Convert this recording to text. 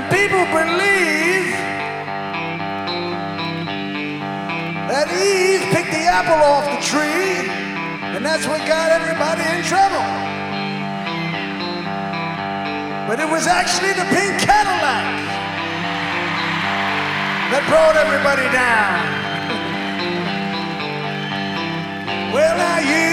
people believe that Eve picked the apple off the tree, and that's what got everybody in trouble. But it was actually the pink Cadillac that brought everybody down. Well, now you